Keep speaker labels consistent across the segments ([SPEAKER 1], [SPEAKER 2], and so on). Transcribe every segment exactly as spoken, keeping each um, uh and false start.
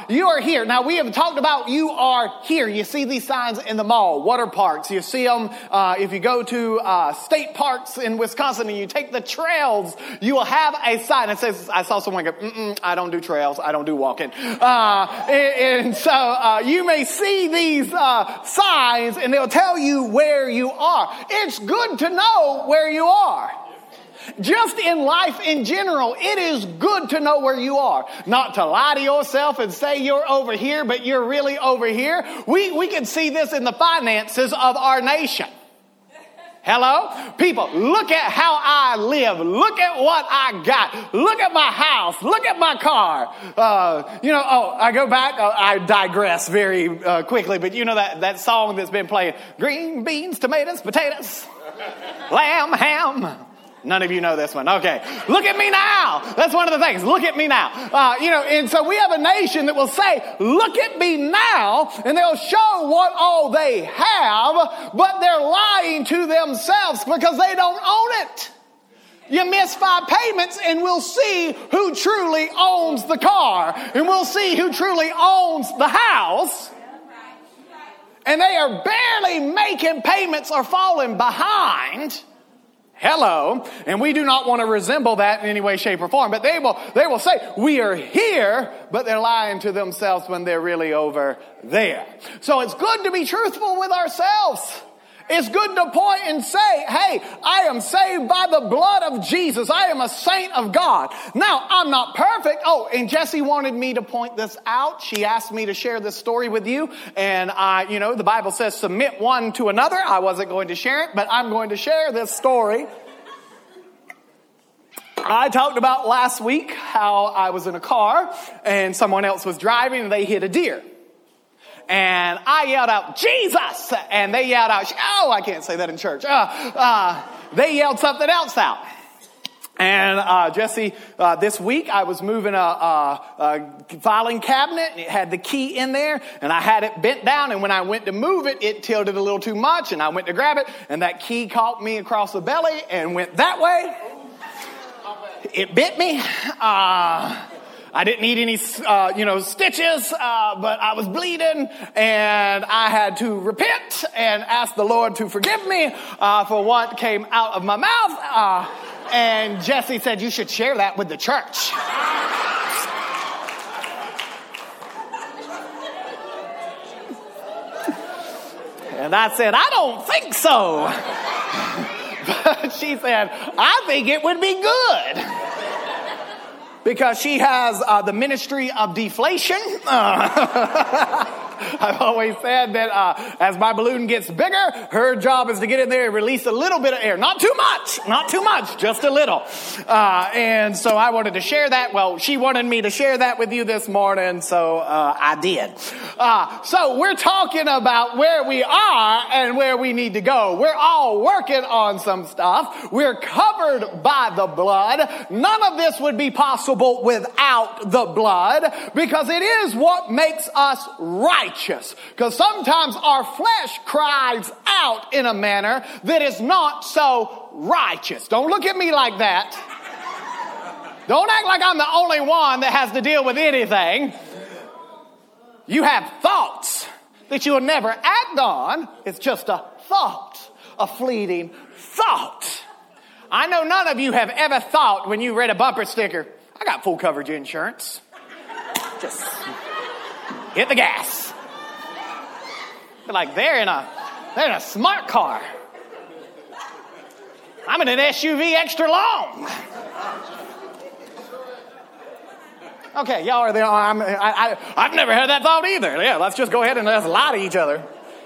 [SPEAKER 1] you are here. Now, we have talked about you are here. You see these signs in the mall, water parks. You see them uh, if you go to uh, state parks in Wisconsin and you take the trails, you will have a sign that says, I saw someone go, mm-mm, I don't do trails. I don't do walking. Uh, and, and so uh, you may see these uh, signs and they'll tell you where you are. It's good to know where you are. Just in life in general, it is good to know where you are. Not to lie to yourself and say you're over here, but you're really over here. We, we can see this in the finances of our nation. Hello? People, look at how I live. Look at what I got. Look at my house. Look at my car. Uh, you know, oh, I go back. Uh, I digress very uh, quickly, but you know that, that song that's been playing, green beans, tomatoes, potatoes, lamb, ham. None of you know this one. Okay. Look at me now. That's one of the things. Look at me now. Uh, you know, and so we have a nation that will say, look at me now, and they'll show what all they have, but they're lying to themselves because they don't own it. You miss five payments and we'll see who truly owns the car, and we'll see who truly owns the house. And they are barely making payments or falling behind. Hello. And we do not want to resemble that in any way, shape, or form. But they will, they will say, we are here, but they're lying to themselves when they're really over there. So it's good to be truthful with ourselves. It's good to point and say, hey, I am saved by the blood of Jesus. I am a saint of God. Now, I'm not perfect. Oh, and Jessie wanted me to point this out. She asked me to share this story with you. And I, you know, the Bible says submit one to another. I wasn't going to share it, but I'm going to share this story. I talked about last week how I was in a car and someone else was driving and they hit a deer. And I yelled out, Jesus! And they yelled out, oh, I can't say that in church. Uh, uh, they yelled something else out. And uh, Jesse, uh, this week I was moving a, a, a filing cabinet, and it had the key in there, and I had it bent down, and when I went to move it, it tilted a little too much, and I went to grab it, and that key caught me across the belly and went that way. It bit me. Uh... I didn't need any, uh, you know, stitches, uh, but I was bleeding, and I had to repent and ask the Lord to forgive me uh, for what came out of my mouth. Uh, and Jesse said, you should share that with the church. And I said, I don't think so. But she said, I think it would be good. Because she has uh, the ministry of deflation. Uh, I've always said that uh, as my balloon gets bigger, her job is to get in there and release a little bit of air. Not too much, not too much, just a little. Uh, and so I wanted to share that. Well, she wanted me to share that with you this morning, so uh, I did. Uh, so we're talking about where we are and where we need to go. We're all working on some stuff. We're covered by the blood. None of this would be possible without the blood, because it is what makes us righteous. Because sometimes our flesh cries out in a manner that is not so righteous. Don't look at me like that. Don't act like I'm the only one that has to deal with anything. You have thoughts that you will never act on. It's just a thought, a fleeting thought. I know none of you have ever thought when you read a bumper sticker, I got full coverage insurance. Just hit the gas. But like they're in a they're in a smart car. I'm in an S U V extra long. Okay, y'all are there. I'm, I, I, I've never had that thought either. Yeah, let's just go ahead and let's lie to each other.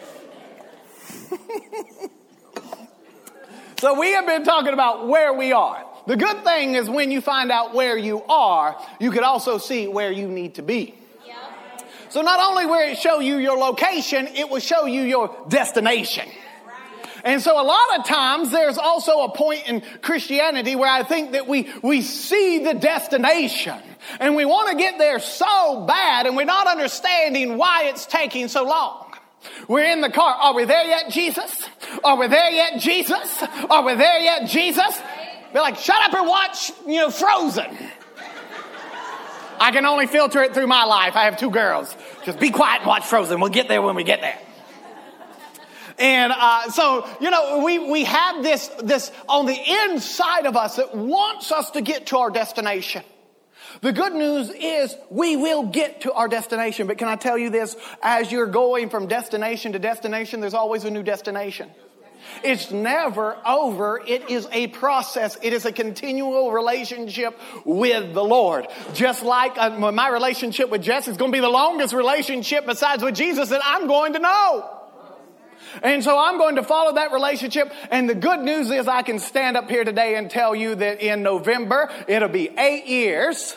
[SPEAKER 1] So we have been talking about where we are. The good thing is when you find out where you are, you can also see where you need to be. Yeah. So not only will it show you your location, it will show you your destination. And so a lot of times there's also a point in Christianity where I think that we, we see the destination and we want to get there so bad and we're not understanding why it's taking so long. We're in the car. Are we there yet, Jesus? Are we there yet, Jesus? Are we there yet, Jesus? They're like, shut up and watch, you know, Frozen. I can only filter it through my life. I have two girls. Just be quiet and watch Frozen. We'll get there when we get there. And uh, so, you know, we, we have this, this on the inside of us that wants us to get to our destination. The good news is we will get to our destination. But can I tell you this? As you're going from destination to destination, there's always a new destination. It's never over. It is a process. It is a continual relationship with the Lord. Just like uh, my relationship with Jess is going to be the longest relationship besides with Jesus that I'm going to know. And so I'm going to follow that relationship. And the good news is I can stand up here today and tell you that in November, it'll be eight years.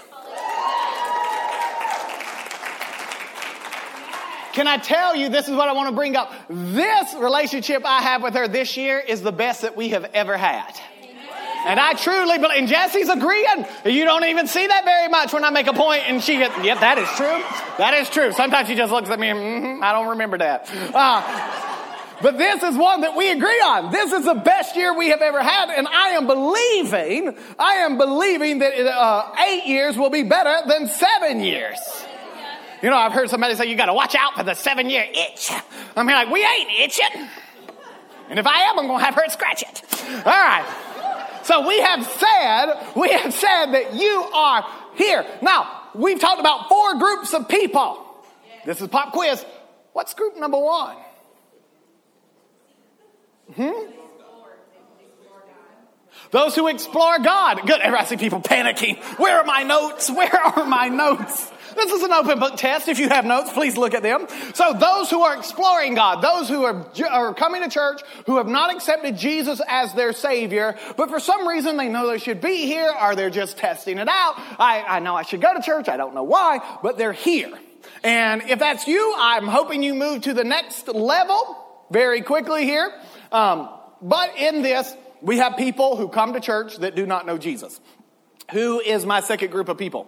[SPEAKER 1] Can I tell you, this is what I want to bring up. This relationship I have with her this year is the best that we have ever had. And I truly believe, and Jesse's agreeing. You don't even see that very much when I make a point and she gets, yep, that is true. That is true. Sometimes she just looks at me and, mm-hmm, I don't remember that. Uh, But this is one that we agree on. This is the best year we have ever had. And I am believing, I am believing that uh, eight years will be better than seven years. You know, I've heard somebody say, you got to watch out for the seven year itch. I mean, like, we ain't itching. And if I am, I'm going to have her scratch it. All right. So we have said, we have said that you are here. Now, we've talked about four groups of people. This is pop quiz. What's group number one? Hmm? Those who explore God. Good. I see people panicking. Where are my notes? Where are my notes? This is an open book test. If you have notes, please look at them. So those who are exploring God, those who are, are coming to church, who have not accepted Jesus as their Savior, but for some reason they know they should be here, or they're just testing it out. I, I know I should go to church. I don't know why, but they're here. And if that's you, I'm hoping you move to the next level very quickly here. Um, but in this, we have people who come to church that do not know Jesus. Who is my second group of people?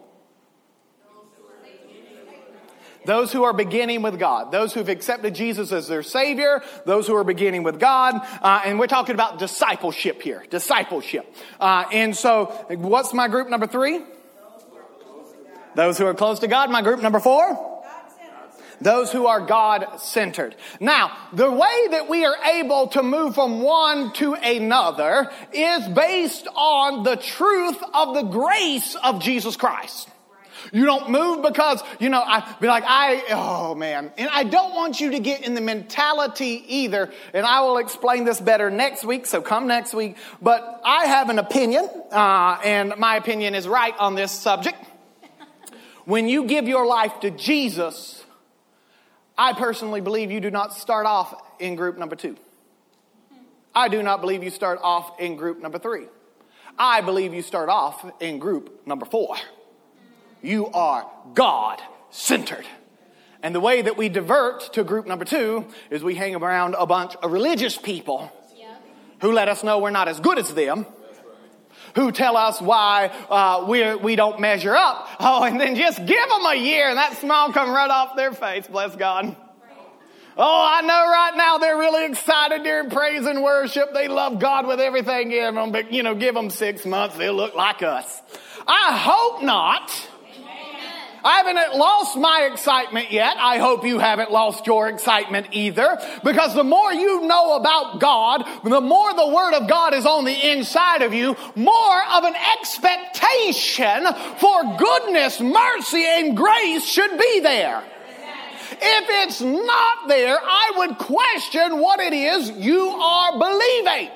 [SPEAKER 1] Those who are beginning with God. Those who've accepted Jesus as their Savior. Those who are beginning with God. Uh, and we're talking about discipleship here. Discipleship. Uh, and so, what's my group number three? Those who are close to God. My group number four? Those who are God-centered. Now, the way that we are able to move from one to another is based on the truth of the grace of Jesus Christ. You don't move because, you know, I be like, I, oh man. And I don't want you to get in the mentality either. And I will explain this better next week. So come next week. But I have an opinion, uh, and my opinion is right on this subject. When you give your life to Jesus, I personally believe you do not start off in group number two. I do not believe you start off in group number three. I believe you start off in group number four. You are God-centered. And the way that we divert to group number two is we hang around a bunch of religious people who let us know we're not as good as them, who tell us why uh, we we don't measure up. Oh, and then just give them a year and that smile come right off their face, bless God. Oh, I know right now they're really excited during praise and worship. They love God with everything in them, but, you know, give them six months, they'll look like us. I hope not. I haven't lost my excitement yet. I hope you haven't lost your excitement either. Because the more you know about God, the more the Word of God is on the inside of you, more of an expectation for goodness, mercy, and grace should be there. If it's not there, I would question what it is you are believing.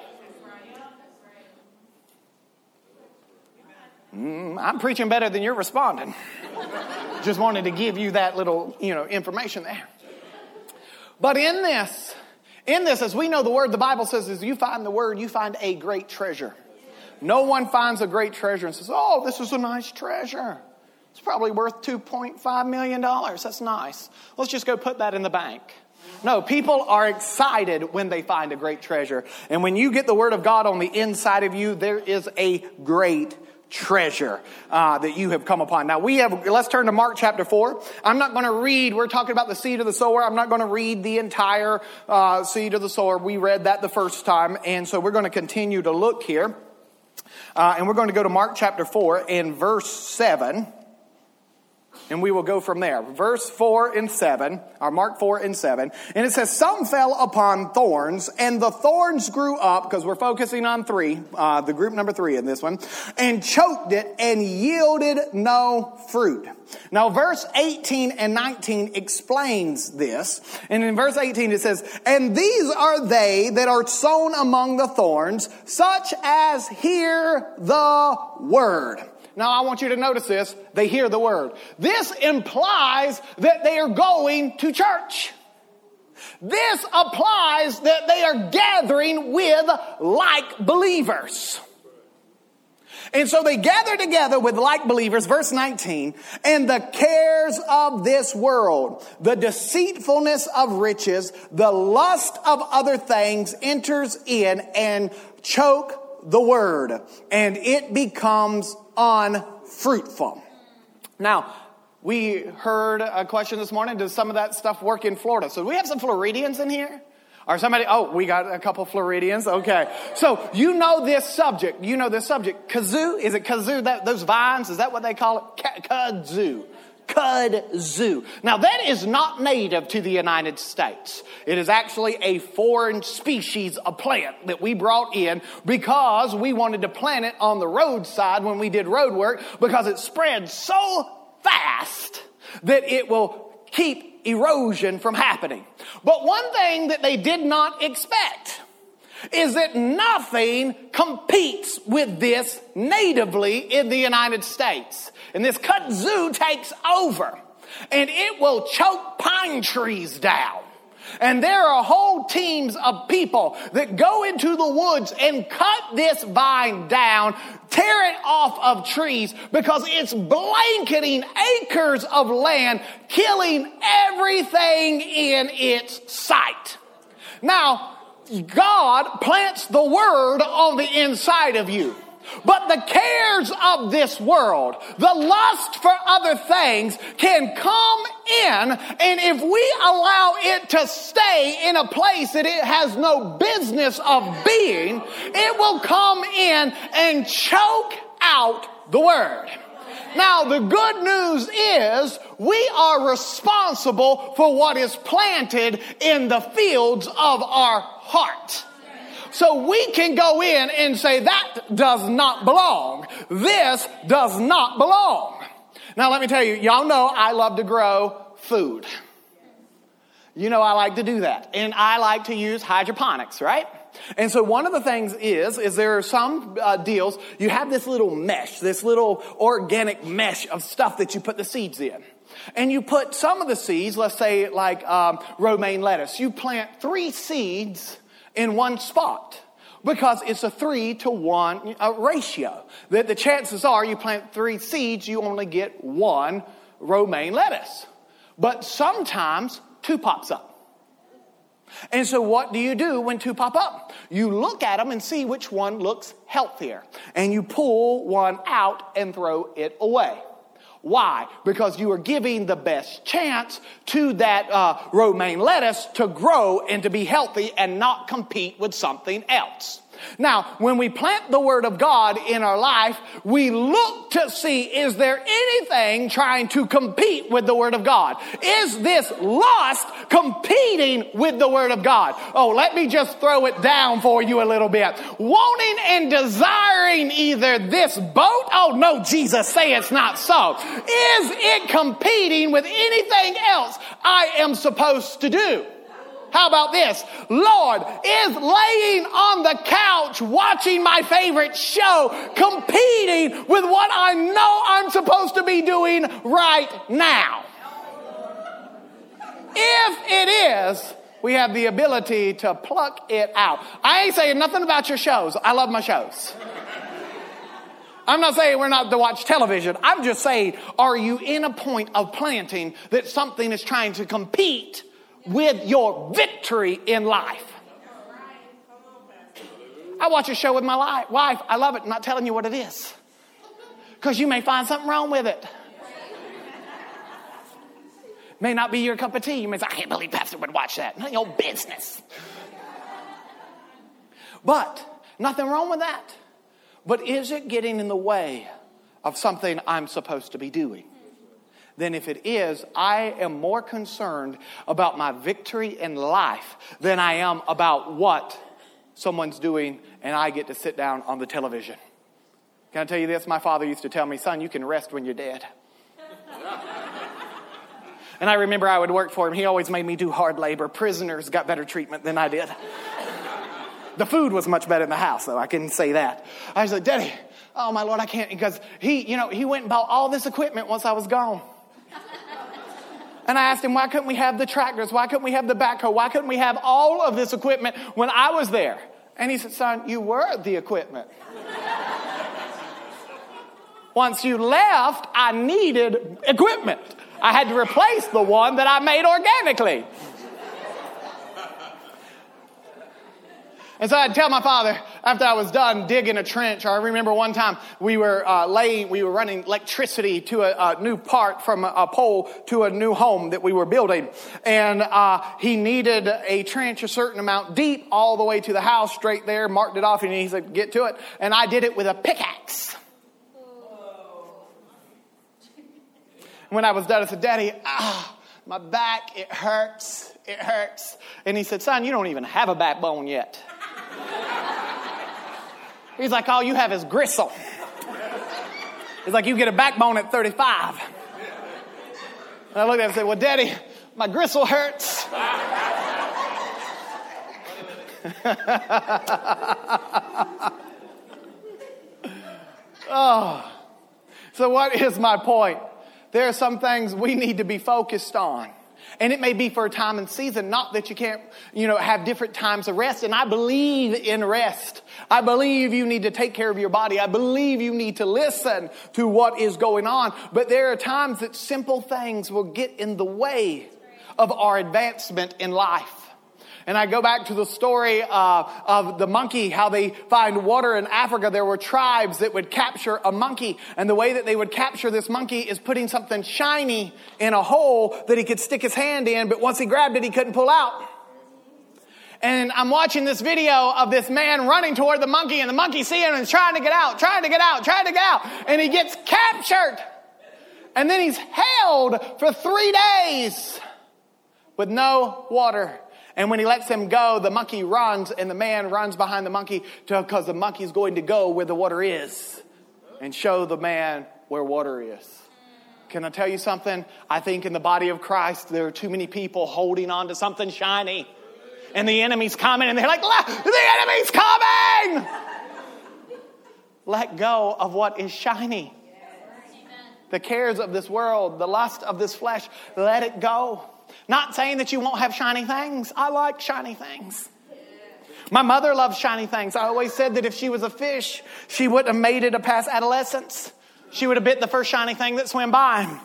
[SPEAKER 1] Mm, I'm preaching better than you're responding. Just wanted to give you that little, you know, information there. But in this, in this, as we know the Word, the Bible says, as you find the Word, you find a great treasure. No one finds a great treasure and says, oh, this is a nice treasure. It's probably worth two point five million dollars. That's nice. Let's just go put that in the bank. No, people are excited when they find a great treasure. And when you get the Word of God on the inside of you, there is a great treasure uh, that you have come upon. Now we have, let's turn to Mark chapter four. I'm not going to read, we're talking about the seed of the sower. I'm not going to read the entire uh, seed of the sower. We read that the first time. And so we're going to continue to look here. Uh, and we're going to go to Mark chapter four and verse seven. And we will go from there. Verse four and seven, or Mark four and seven. And it says, some fell upon thorns, and the thorns grew up, because we're focusing on three, uh, the group number three in this one, and choked it and yielded no fruit. Now, verse eighteen and nineteen explains this. And in verse eighteen it says, and these are they that are sown among the thorns, such as hear the word. Now, I want you to notice this. They hear the word. This implies that they are going to church. This applies that they are gathering with like believers. And so they gather together with like believers, verse nineteen, and the cares of this world, the deceitfulness of riches, the lust of other things enters in and choke the word, and it becomes unfruitful. Now, we heard a question this morning, does some of that stuff work in Florida? So do we have some Floridians in here? Or somebody, oh, we got a couple Floridians. Okay. So you know this subject. You know this subject. Kazoo. Is it kazoo? That, those vines, is that what they call it? Kazoo. Kudzu. Now that is not native to the United States. It is actually a foreign species of plant that we brought in because we wanted to plant it on the roadside when we did road work, because it spreads so fast that it will keep erosion from happening. But one thing that they did not expect is that nothing competes with this natively in the United States. And this kudzu takes over, and it will choke pine trees down. And there are whole teams of people that go into the woods and cut this vine down, tear it off of trees, because it's blanketing acres of land, killing everything in its sight. Now, God plants the word on the inside of you. But the cares of this world, the lust for other things, can come in, and if we allow it to stay in a place that it has no business of being, it will come in and choke out the word. Now, the good news is we are responsible for what is planted in the fields of our heart. So we can go in and say, that does not belong. This does not belong. Now let me tell you, y'all know I love to grow food. You know I like to do that. And I like to use hydroponics, right? And so one of the things is, is there are some uh, deals, you have this little mesh, this little organic mesh of stuff that you put the seeds in. And you put some of the seeds, let's say like um, romaine lettuce, you plant three seeds in one spot, because it's a three to one uh, ratio. That the chances are you plant three seeds, you only get one romaine lettuce. But sometimes two pops up. And so what do you do when two pop up? You look at them and see which one looks healthier. And you pull one out and throw it away. Why? Because you are giving the best chance to that uh, romaine lettuce to grow and to be healthy and not compete with something else. Now, when we plant the Word of God in our life, we look to see, is there anything trying to compete with the Word of God? Is this lust competing with the Word of God? Oh, let me just throw it down for you a little bit. Wanting and desiring either this boat, oh no, Jesus, say it's not so. Is it competing with anything else I am supposed to do? How about this? Lord, is laying on the couch watching my favorite show competing with what I know I'm supposed to be doing right now? If it is, we have the ability to pluck it out. I ain't saying nothing about your shows. I love my shows. I'm not saying we're not to watch television. I'm just saying, are you in a point of planting that something is trying to compete with your victory in life? I watch a show with my wife. I love it. I'm not telling you what it is, because you may find something wrong with it. May not be your cup of tea. You may say, I can't believe Pastor would watch that. None of your business. But nothing wrong with that. But is it getting in the way of something I'm supposed to be doing? Then if it is, I am more concerned about my victory in life than I am about what someone's doing and I get to sit down on the television. Can I tell you this? My father used to tell me, son, you can rest when you're dead. And I remember I would work for him. He always made me do hard labor. Prisoners got better treatment than I did. The food was much better in the house, though. I can say that. I was like, Daddy, oh my Lord, I can't. Because he, you know, he went and bought all this equipment once I was gone. And I asked him, why couldn't we have the tractors? Why couldn't we have the backhoe? Why couldn't we have all of this equipment when I was there? And he said, son, you were the equipment. Once you left, I needed equipment. I had to replace the one that I made organically. And so I'd tell my father, after I was done digging a trench, or I remember one time we were uh, laying, we were running electricity to a, a new part from a, a pole to a new home that we were building. And uh, he needed a trench a certain amount deep all the way to the house, straight there, marked it off, and he said, get to it. And I did it with a pickaxe. When I was done, I said, Daddy, ah, my back, it hurts, it hurts. And he said, son, you don't even have a backbone yet. He's like, all you have is gristle. He's like, you get a backbone at thirty-five. And I looked at him and said, well, Daddy, my gristle hurts. Oh, so what is my point? There are some things we need to be focused on. And it may be for a time and season, not that you can't, you know, have different times of rest. And I believe in rest. I believe you need to take care of your body. I believe you need to listen to what is going on. But there are times that simple things will get in the way of our advancement in life. And I go back to the story uh, of the monkey, how they find water in Africa. There were tribes that would capture a monkey. And the way that they would capture this monkey is putting something shiny in a hole that he could stick his hand in. But once he grabbed it, he couldn't pull out. And I'm watching this video of this man running toward the monkey. And the monkey seeing him and trying to get out, trying to get out, trying to get out. And he gets captured. And then he's held for three days with no water. And when he lets him go, the monkey runs, and the man runs behind the monkey because the monkey's going to go where the water is and show the man where water is. Can I tell you something? I think in the body of Christ, there are too many people holding on to something shiny. And the enemy's coming, and they're like, the enemy's coming! Let go of what is shiny. The cares of this world, the lust of this flesh, let it go. Not saying that you won't have shiny things. I like shiny things. My mother loved shiny things. I always said that if she was a fish, she wouldn't have made it past adolescence. She would have bit the first shiny thing that swam by.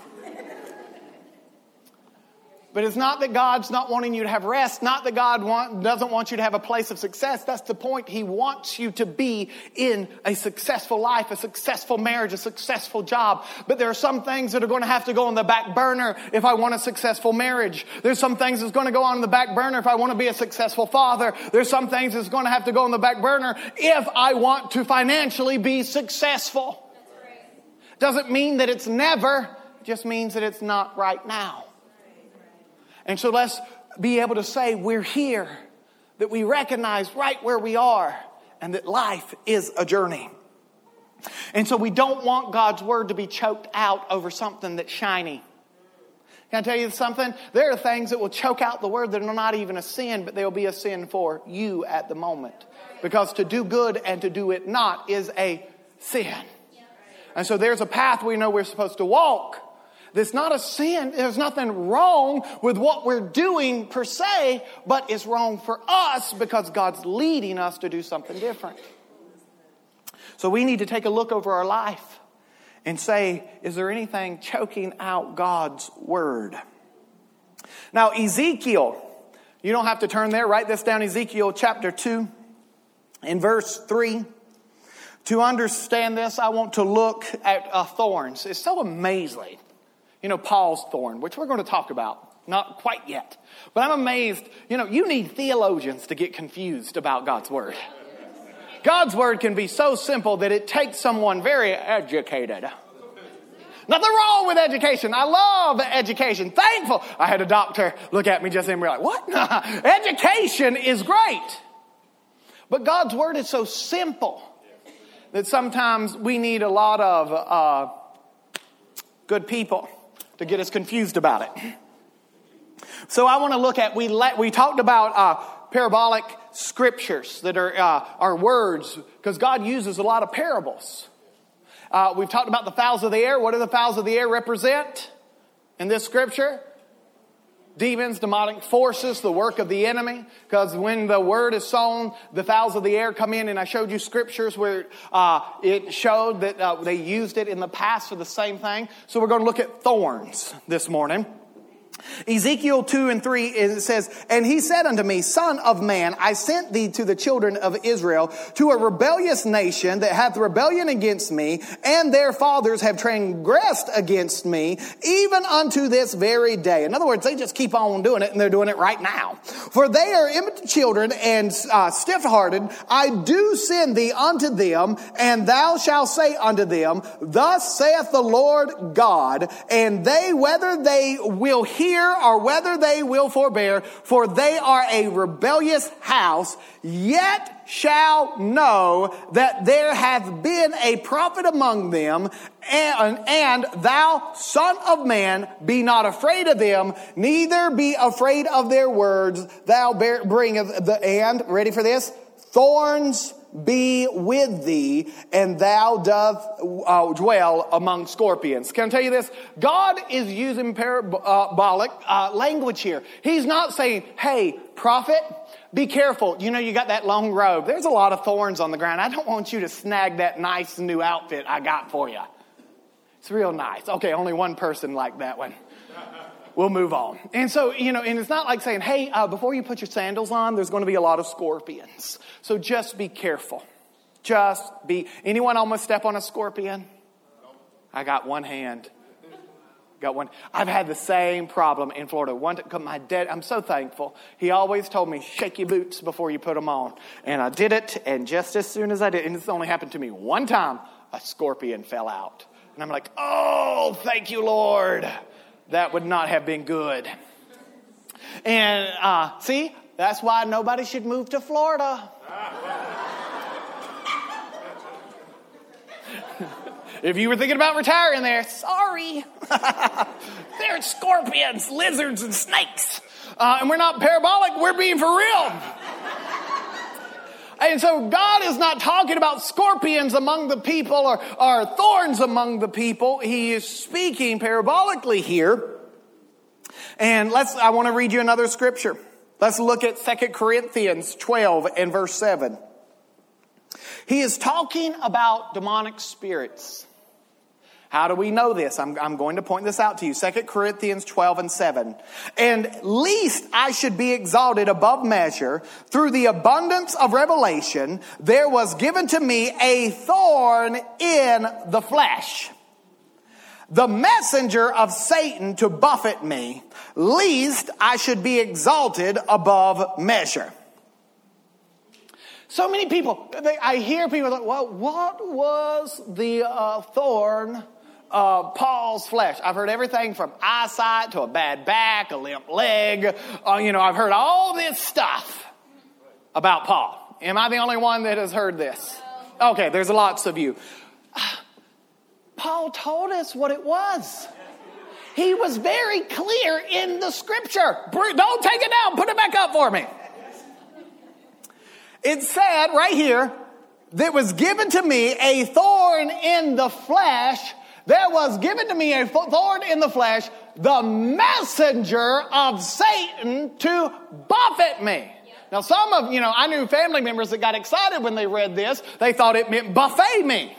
[SPEAKER 1] But it's not that God's not wanting you to have rest. Not that God want, doesn't want you to have a place of success. That's the point. He wants you to be in a successful life, a successful marriage, a successful job. But there are some things that are going to have to go on the back burner if I want a successful marriage. There's some things that's going to go on the back burner if I want to be a successful father. There's some things that's going to have to go on the back burner if I want to financially be successful. Doesn't mean that it's never. It just means that it's not right now. And so let's be able to say we're here, that we recognize right where we are, and that life is a journey. And so we don't want God's word to be choked out over something that's shiny. Can I tell you something? There are things that will choke out the word that are not even a sin, but they'll be a sin for you at the moment. Because to do good and to do it not is a sin. And so there's a path we know we're supposed to walk. There's not a sin. There's nothing wrong with what we're doing per se, but it's wrong for us because God's leading us to do something different. So we need to take a look over our life and say, is there anything choking out God's word? Now, Ezekiel, you don't have to turn there. Write this down, Ezekiel chapter two in verse three. To understand this, I want to look at uh, thorns. It's so amazing. You know, Paul's thorn, which we're going to talk about. Not quite yet. But I'm amazed. You know, you need theologians to get confused about God's word. God's word can be so simple that it takes someone very educated Nothing wrong with education. I love education. Thankful. I had a doctor look at me just then and be like, what? Education is great. But God's word is so simple that sometimes we need a lot of uh, good people to get us confused about it. So I want to look at, we let, we talked about uh, parabolic scriptures that are, uh, are words, because God uses a lot of parables. Uh, we've talked about the fowls of the air. What do the fowls of the air represent in this scripture? Demons, demonic forces, the work of the enemy. Because when the word is sown, the fowls of the air come in. And I showed you scriptures where uh, it showed that uh, they used it in the past for the same thing. So we're going to look at thorns this morning. Ezekiel two and three, it says, and he said unto me, Son of man, I sent thee to the children of Israel, to a rebellious nation that hath rebellion against me, and their fathers have transgressed against me, even unto this very day. In other words, they just keep on doing it, and they're doing it right now. For they are impotent children and uh, stiff-hearted. I do send thee unto them, and thou shalt say unto them, Thus saith the Lord God, and they, whether they will hear or whether they will forbear, for they are a rebellious house, yet shall know that there hath been a prophet among them, and, and thou, son of man, be not afraid of them, neither be afraid of their words. Thou bear, bringeth the, and, ready for this, thorns be with thee, and thou doth uh, dwell among scorpions. Can I tell you this? God is using parabolic uh, language here. He's not saying, hey, prophet, be careful. You know, you got that long robe. There's a lot of thorns on the ground. I don't want you to snag that nice new outfit I got for you. It's real nice. Okay, only one person liked that one. We'll move on. And so, you know, and it's not like saying, hey, uh, before you put your sandals on, there's going to be a lot of scorpions. So just be careful. Just be. Anyone almost step on a scorpion? I got one hand. Got one. I've had the same problem in Florida. One, my dad, I'm so thankful. He always told me, shake your boots before you put them on. And I did it. And just as soon as I did, and this only happened to me one time, a scorpion fell out. And I'm like, oh, thank you, Lord. That would not have been good. And uh, see, that's why nobody should move to Florida. If you were thinking about retiring there, sorry. There's scorpions, lizards, and snakes. Uh, and we're not parabolic, we're being for real. And so God is not talking about scorpions among the people or, or thorns among the people. He is speaking parabolically here. And let's, I want to read you another scripture. Let's look at Second Corinthians twelve and verse seven. He is talking about demonic spirits. How do we know this? I'm, I'm going to point this out to you. Second Corinthians twelve and seven. And lest I should be exalted above measure through the abundance of revelation, there was given to me a thorn in the flesh, the messenger of Satan to buffet me, lest I should be exalted above measure. So many people, they, I hear people like, well, what was the uh, thorn of Paul's flesh? I've heard everything from eyesight to a bad back, a limp leg. Uh, you know, I've heard all this stuff about Paul. Am I the only one that has heard this? Okay, there's lots of you. Paul told us what it was. He was very clear in the scripture. Don't take it down. Put it back up for me. It said right here, there was given to me a thorn in the flesh. There was given to me a thorn in the flesh, the messenger of Satan to buffet me. Now some of, you know, I knew family members that got excited when they read this. They thought it meant buffet me.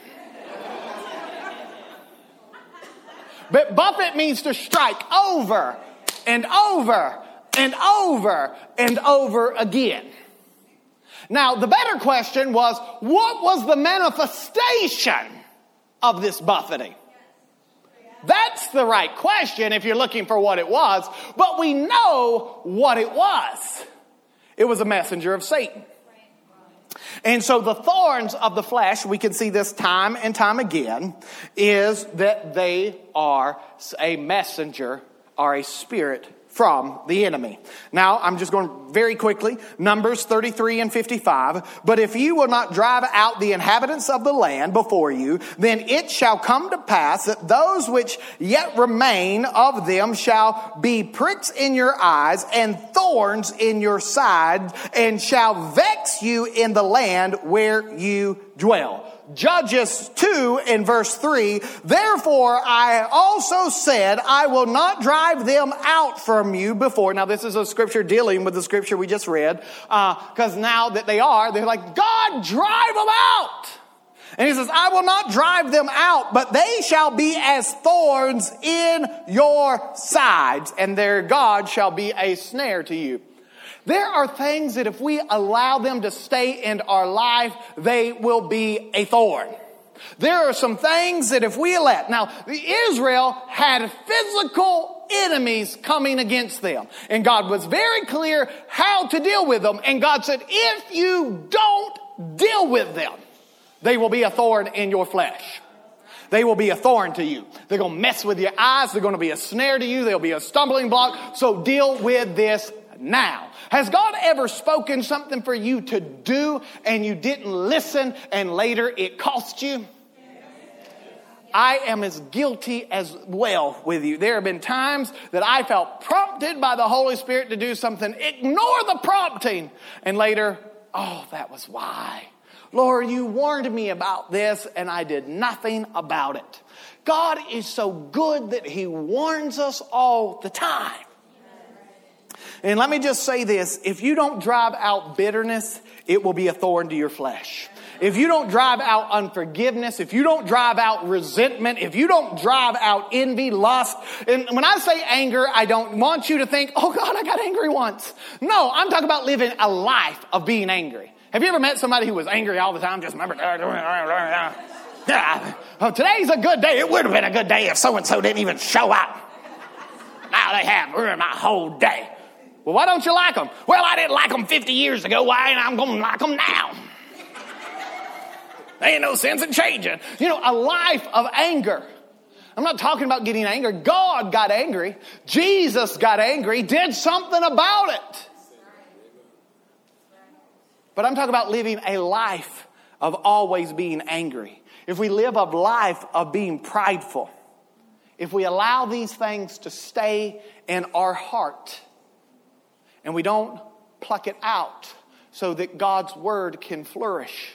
[SPEAKER 1] But buffet means to strike over and over and over and over again. Now, the better question was, what was the manifestation of this buffeting? That's the right question if you're looking for what it was. But we know what it was. It was a messenger of Satan. And so the thorns of the flesh, we can see this time and time again, is that they are a messenger or a spirit from the enemy. Now, I'm just going very quickly. Numbers thirty-three and fifty-five. But if you will not drive out the inhabitants of the land before you, then it shall come to pass that those which yet remain of them shall be pricks in your eyes and thorns in your side, and shall vex you in the land where you dwell. Judges two in verse three, therefore I also said, I will not drive them out from you before. Now this is a scripture dealing with the scripture we just read, because uh, now that they are, they're like, God, drive them out. And he says, I will not drive them out, but they shall be as thorns in your sides, and their God shall be a snare to you. There are things that if we allow them to stay in our life, they will be a thorn. There are some things that if we let, now Israel had physical enemies coming against them. And God was very clear how to deal with them. And God said, if you don't deal with them, they will be a thorn in your flesh. They will be a thorn to you. They're going to mess with your eyes. They're going to be a snare to you. They'll be a stumbling block. So deal with this now. Has God ever spoken something for you to do and you didn't listen and later it cost you? I am as guilty as well with you. There have been times that I felt prompted by the Holy Spirit to do something. Ignore the prompting. And later, oh, that was why. Lord, you warned me about this and I did nothing about it. God is so good that he warns us all the time. And let me just say this, if you don't drive out bitterness, it will be a thorn to your flesh. If you don't drive out unforgiveness, if you don't drive out resentment, if you don't drive out envy, lust, and when I say anger, I don't want you to think, oh God, I got angry once. No, I'm talking about living a life of being angry. Have you ever met somebody who was angry all the time? Just remember, yeah, oh, today's a good day. It would have been a good day if so-and-so didn't even show up. Now they have ruined my whole day. Well, why don't you like them? Well, I didn't like them fifty years ago. Why ain't I going to like them now? There ain't no sense in changing. You know, a life of anger. I'm not talking about getting angry. God got angry. Jesus got angry, did something about it. But I'm talking about living a life of always being angry. If we live a life of being prideful, if we allow these things to stay in our heart, and we don't pluck it out so that God's word can flourish,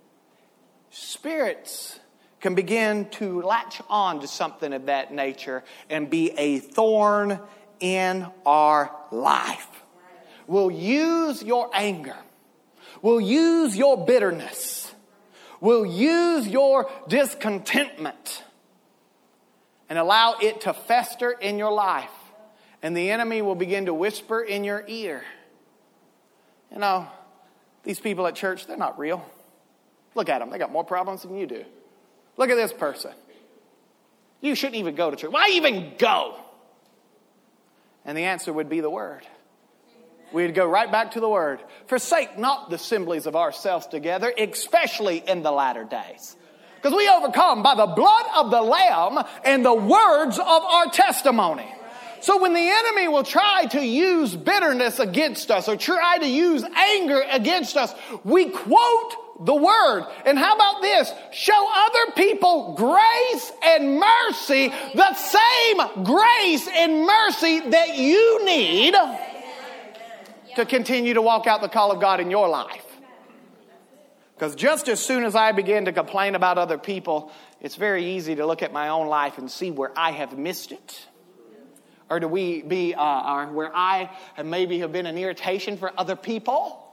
[SPEAKER 1] spirits can begin to latch on to something of that nature and be a thorn in our life. We'll use your anger. We'll use your bitterness. We'll use your discontentment and allow it to fester in your life. And the enemy will begin to whisper in your ear, you know, these people at church, they're not real. Look at them. They got more problems than you do. Look at this person. You shouldn't even go to church. Why even go? And the answer would be the word. We'd go right back to the word. Forsake not the assemblies of ourselves together, especially in the latter days. Because we overcome by the blood of the Lamb and the words of our testimony. So when the enemy will try to use bitterness against us or try to use anger against us, we quote the word. And how about this? Show other people grace and mercy, the same grace and mercy that you need to continue to walk out the call of God in your life. Because just as soon as I begin to complain about other people, it's very easy to look at my own life and see where I have missed it. Or do we be, uh, or where I have maybe have been an irritation for other people?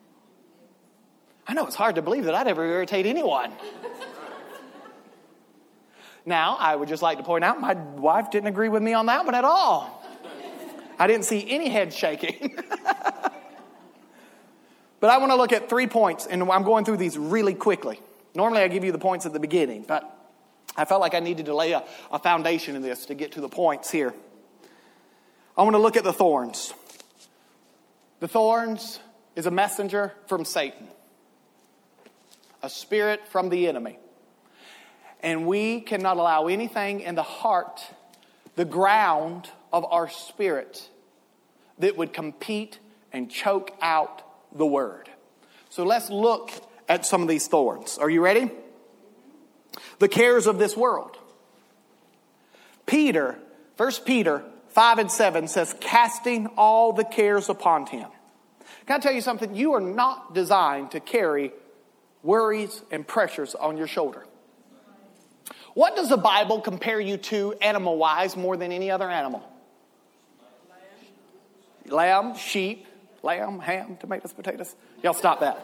[SPEAKER 1] I know it's hard to believe that I'd ever irritate anyone. Now, I would just like to point out my wife didn't agree with me on that one at all. I didn't see any head shaking. But I want to look at three points, and I'm going through these really quickly. Normally I give you the points at the beginning, but I felt like I needed to lay a, a foundation in this to get to the points here. I want to look at the thorns. The thorns is a messenger from Satan. a spirit from the enemy. And we cannot allow anything in the heart, the ground of our spirit, that would compete and choke out the word. So let's look at some of these thorns. Are you ready? The cares of this world. Peter, First Peter five and seven says, casting all the cares upon him. Can I tell you something? You are not designed to carry worries and pressures on your shoulder. What does the Bible compare you to animal-wise more than any other animal? Lamb, sheep, lamb, ham, tomatoes, potatoes. Y'all stop that.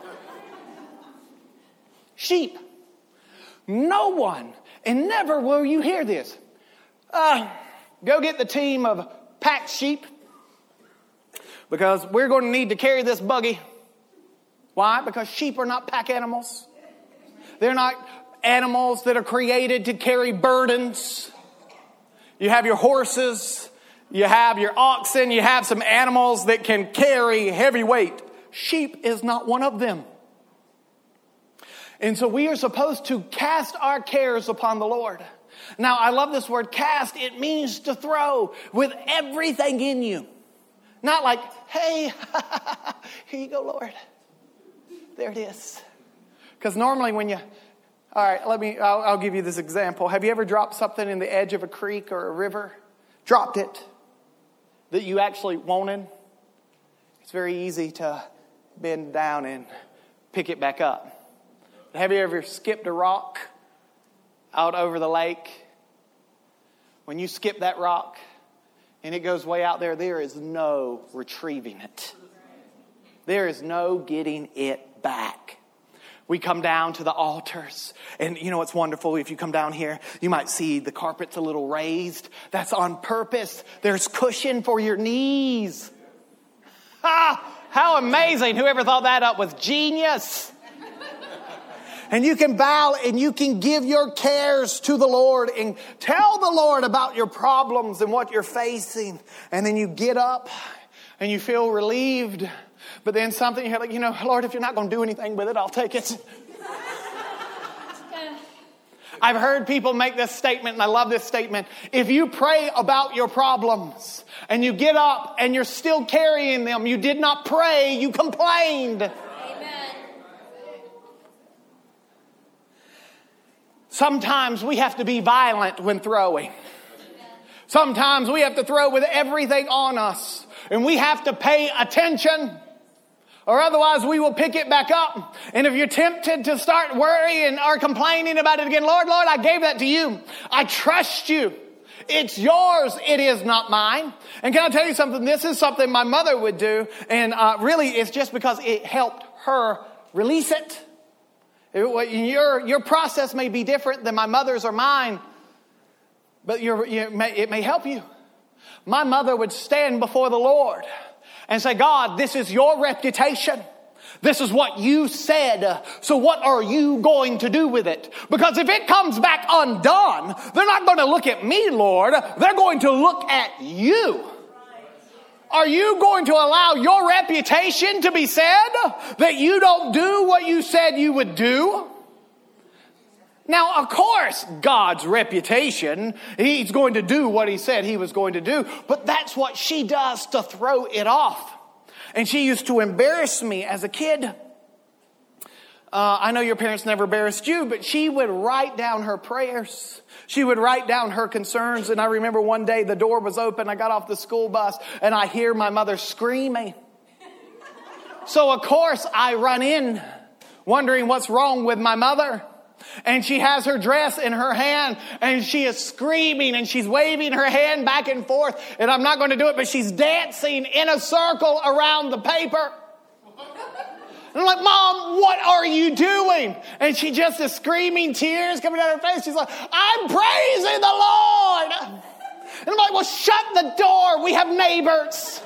[SPEAKER 1] Sheep. No one, and never will you hear this. Uh, go get the team of packed sheep, because we're going to need to carry this buggy. Why? Because sheep are not pack animals. They're not animals that are created to carry burdens. You have your horses, you have your oxen, you have some animals that can carry heavy weight. Sheep is not one of them. And so we are supposed to cast our cares upon the Lord. Now, I love this word cast. It means to throw with everything in you. Not like, hey, here you go, Lord. There it is. Because normally when you, all right, let me, I'll, I'll give you this example. Have you ever dropped something in the edge of a creek or a river? Dropped it that you actually wanted? It's very easy to bend down and pick it back up. Have you ever skipped a rock out over the lake? When you skip that rock and it goes way out there, there is no retrieving it. There is no getting it back. We come down to the altars, and you know what's wonderful? If you come down here, you might see the carpet's a little raised. That's on purpose. There's cushion for your knees. Ah, how amazing. Whoever thought that up was genius. And you can bow and you can give your cares to the Lord and tell the Lord about your problems and what you're facing. And then you get up and you feel relieved. But then something, you're like, you know, Lord, if you're not going to do anything with it, I'll take it. I've heard people make this statement, and I love this statement. If you pray about your problems and you get up and you're still carrying them, you did not pray, you complained. Sometimes we have to be violent when throwing. Sometimes we have to throw with everything on us. And we have to pay attention, or otherwise we will pick it back up. And if you're tempted to start worrying or complaining about it again, Lord, Lord, I gave that to you. I trust you. It's yours. It is not mine. And can I tell you something? This is something my mother would do. And uh, really it's just because it helped her release it. Your, your process may be different than my mother's or mine, but your, you may, it may help you. My mother would stand before the Lord and say, God, this is your reputation. This is what you said. So what are you going to do with it? Because if it comes back undone, they're not going to look at me, Lord. They're going to look at you. Are you going to allow your reputation to be said that you don't do what you said you would do? Now, of course, God's reputation, he's going to do what he said he was going to do. But that's what she does to throw it off. And she used to embarrass me as a kid. Uh, I know your parents never embarrassed you, but she would write down her prayers. She would write down her concerns. And I remember one day the door was open. I got off the school bus and I hear my mother screaming. So of course I run in wondering what's wrong with my mother. And she has her dress in her hand and she is screaming and she's waving her hand back and forth. And I'm not going to do it, but she's dancing in a circle around the paper. And I'm like, Mom, what are you doing? And she just is screaming, tears coming down her face. She's like, I'm praising the Lord. And I'm like, well, shut the door. We have neighbors.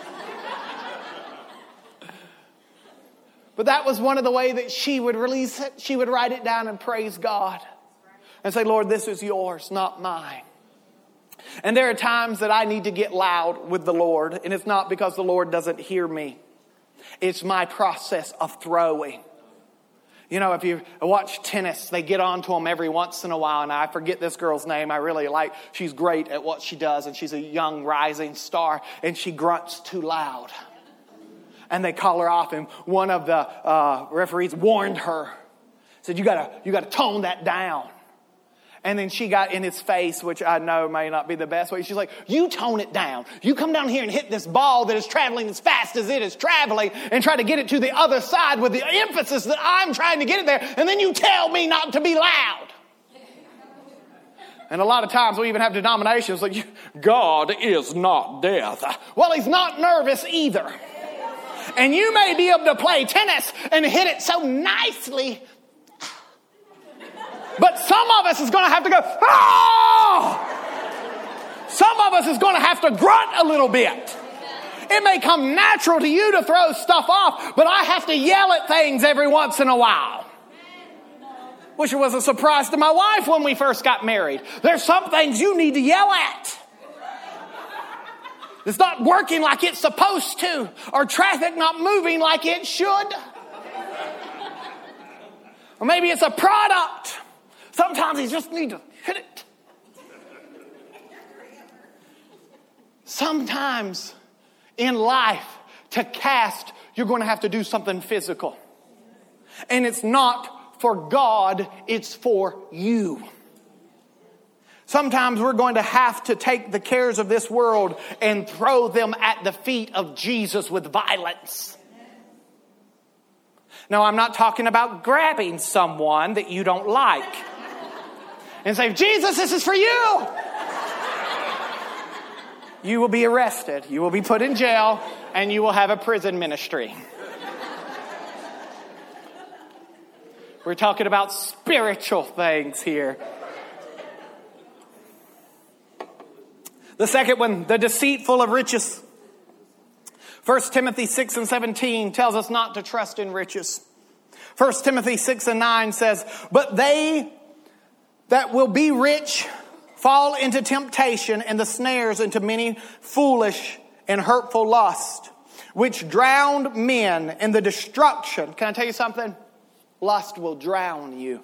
[SPEAKER 1] But that was one of the ways that she would release it. She would write it down and praise God. And say, Lord, this is yours, not mine. And there are times that I need to get loud with the Lord. And it's not because the Lord doesn't hear me. It's my process of throwing. You know, if you watch tennis, they get onto them every once in a while. And I forget this girl's name. I really like, she's great at what she does. And she's a young rising star. And she grunts too loud. And they call her off. And one of the uh, referees warned her. Said, you gotta, you gotta tone that down. And then she got in his face, which I know may not be the best way. She's like, you tone it down. You come down here and hit this ball that is traveling as fast as it is traveling and try to get it to the other side with the emphasis that I'm trying to get it there. And then you tell me not to be loud. And a lot of times we even have denominations like, God is not death. Well, he's not nervous either. And you may be able to play tennis and hit it so nicely, but some of us is going to have to go, oh! Some of us is going to have to grunt a little bit. It may come natural to you to throw stuff off, but I have to yell at things every once in a while. Which was a surprise to my wife when we first got married. There's some things you need to yell at. It's not working like it's supposed to, or traffic not moving like it should. Or maybe it's a product. Sometimes you just need to hit it. Sometimes in life, to cast, you're going to have to do something physical. And it's not for God, it's for you. Sometimes we're going to have to take the cares of this world and throw them at the feet of Jesus with violence. Now, I'm not talking about grabbing someone that you don't like and say, Jesus, this is for you. You will be arrested. You will be put in jail and you will have a prison ministry. We're talking about spiritual things here. The second one, the deceitful of riches. First Timothy six and seventeen tells us not to trust in riches. First Timothy six and nine says, but they that will be rich fall into temptation and the snares into many foolish and hurtful lusts, which drown men in the destruction. Can I tell you something? Lust will drown you.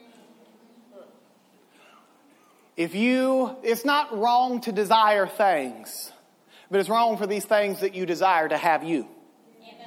[SPEAKER 1] If you, it's not wrong to desire things, but it's wrong for these things that you desire to have you. Amen.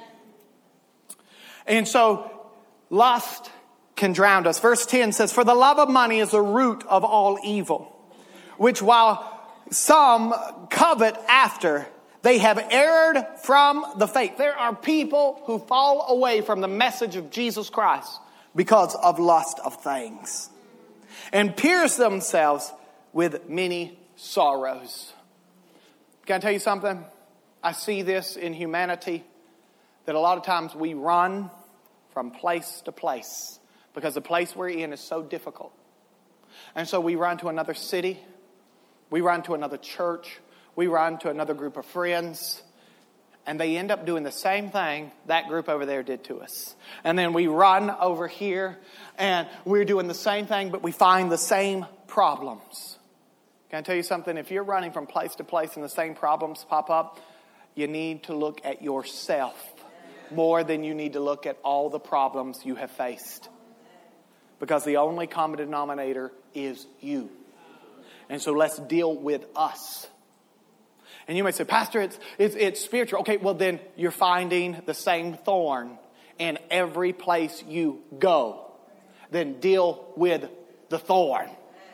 [SPEAKER 1] And so, lust can drown us. Verse ten says, for the love of money is the root of all evil, which while some covet after, they have erred from the faith. There are people who fall away from the message of Jesus Christ because of lust of things, and pierce themselves with many sorrows. Can I tell you something? I see this in humanity, that a lot of times we run from place to place because the place we're in is so difficult. And so we run to another city, we run to another church, we run to another group of friends, and they end up doing the same thing that group over there did to us. And then we run over here, and we're doing the same thing, but we find the same problems. Can I tell you something? If you're running from place to place and the same problems pop up, you need to look at yourself more than you need to look at all the problems you have faced. Because the only common denominator is you. And so let's deal with us. And you may say, Pastor, it's, it's, it's spiritual. Okay, well then you're finding the same thorn in every place you go. Then deal with the thorn.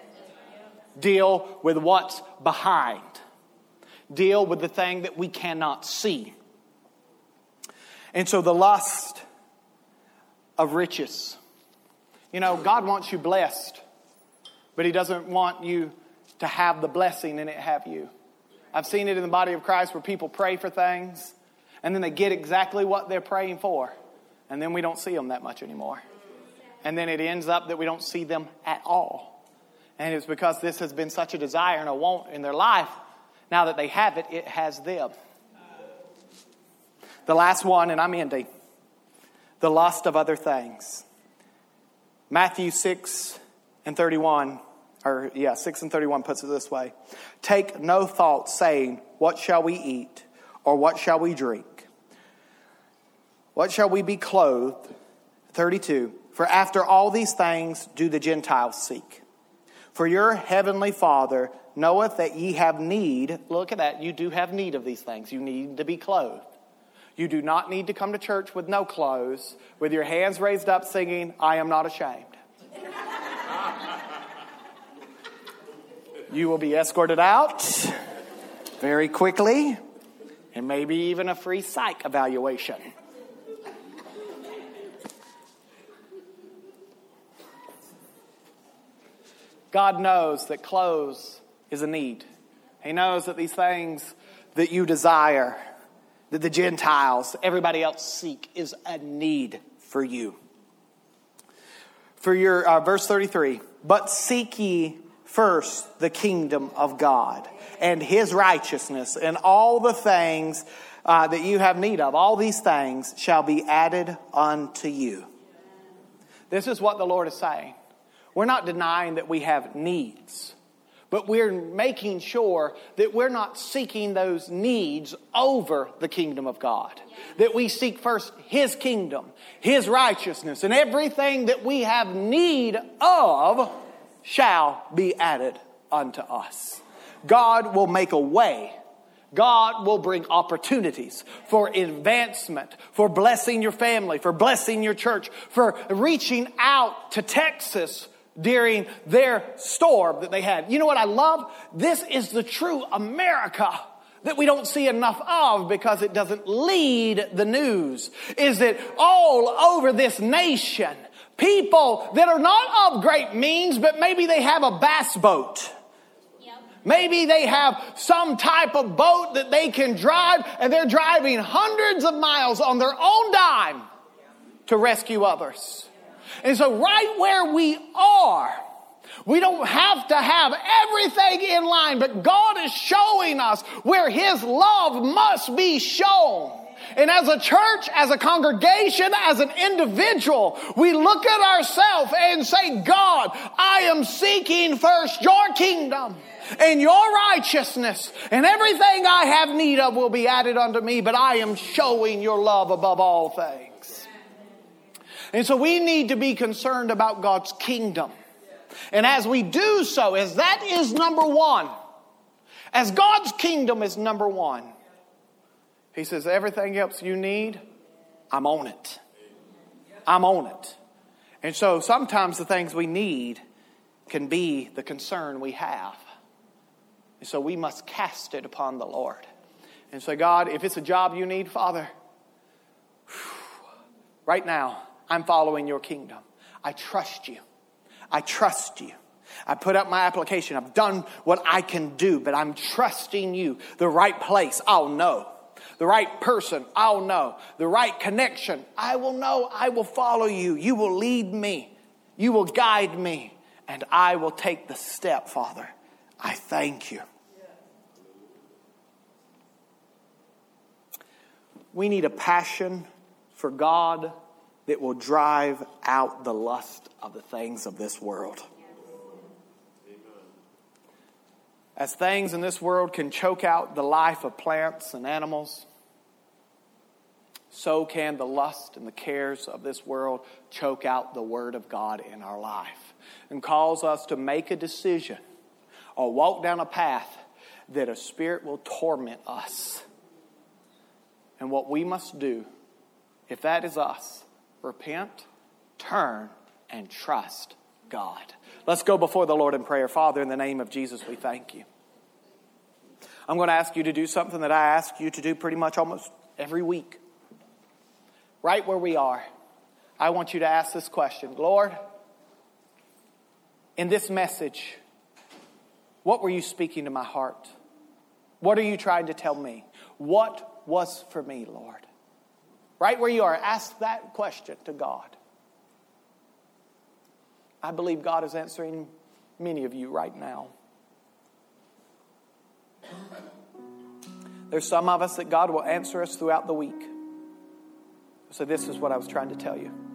[SPEAKER 1] Deal with what's behind. Deal with the thing that we cannot see. And so the lust of riches. You know, God wants you blessed, but He doesn't want you to have the blessing and it have you. I've seen it in the body of Christ where people pray for things and then they get exactly what they're praying for. And then we don't see them that much anymore. And then it ends up that we don't see them at all. And it's because this has been such a desire and a want in their life. Now that they have it, it has them. The last one, and I'm ending. The lust of other things. Matthew six and thirty-one, or yeah, six and thirty-one puts it this way. Take no thought saying, what shall we eat? Or what shall we drink? What shall we be clothed? thirty-two. For after all these things do the Gentiles seek. For your heavenly Father knoweth that ye have need. Look at that. You do have need of these things. You need to be clothed. You do not need to come to church with no clothes, with your hands raised up singing, I am not ashamed. You will be escorted out very quickly, and maybe even a free psych evaluation. God knows that clothes is a need. He knows that these things that you desire, that the Gentiles, everybody else seek, is a need for you. For your, uh, verse thirty-three, but seek ye first the kingdom of God and his righteousness, and all the things uh, that you have need of, all these things shall be added unto you. This is what the Lord is saying. We're not denying that we have needs, but we're making sure that we're not seeking those needs over the kingdom of God. That we seek first his kingdom, his righteousness, and everything that we have need of shall be added unto us. God will make a way. God will bring opportunities for advancement, for blessing your family, for blessing your church, for reaching out to Texas during their storm that they had. You know what I love? This is the true America that we don't see enough of because it doesn't lead the news. Is that all over this nation, people that are not of great means, but maybe they have a bass boat. Yep. Maybe they have some type of boat that they can drive, and they're driving hundreds of miles on their own dime to rescue others. And so right where we are, we don't have to have everything in line, but God is showing us where his love must be shown. And as a church, as a congregation, as an individual, we look at ourselves and say, God, I am seeking first your kingdom and your righteousness, and everything I have need of will be added unto me, but I am showing your love above all things. And so we need to be concerned about God's kingdom. And as we do so, as that is number one, as God's kingdom is number one, he says, everything else you need, I'm on it. I'm on it. And so sometimes the things we need can be the concern we have. And so we must cast it upon the Lord. And say, God, if it's a job you need, Father, right now, I'm following your kingdom. I trust you. I trust you. I put up my application. I've done what I can do, but I'm trusting you. The right place, I'll know. The right person, I'll know. The right connection, I will know. I will follow you. You will lead me. You will guide me. And I will take the step, Father. I thank you. We need a passion for God that will drive out the lust of the things of this world. As things in this world can choke out the life of plants and animals, so can the lust and the cares of this world choke out the Word of God in our life and cause us to make a decision or walk down a path that a spirit will torment us. And what we must do, if that is us, repent, turn, and trust God. Let's go before the Lord in prayer. Father, in the name of Jesus, we thank you. I'm going to ask you to do something that I ask you to do pretty much almost every week. Right where we are, I want you to ask this question. Lord, in this message, what were you speaking to my heart? What are you trying to tell me? What was for me, Lord? Right where you are, ask that question to God. I believe God is answering many of you right now. There's some of us that God will answer us throughout the week. So this is what I was trying to tell you.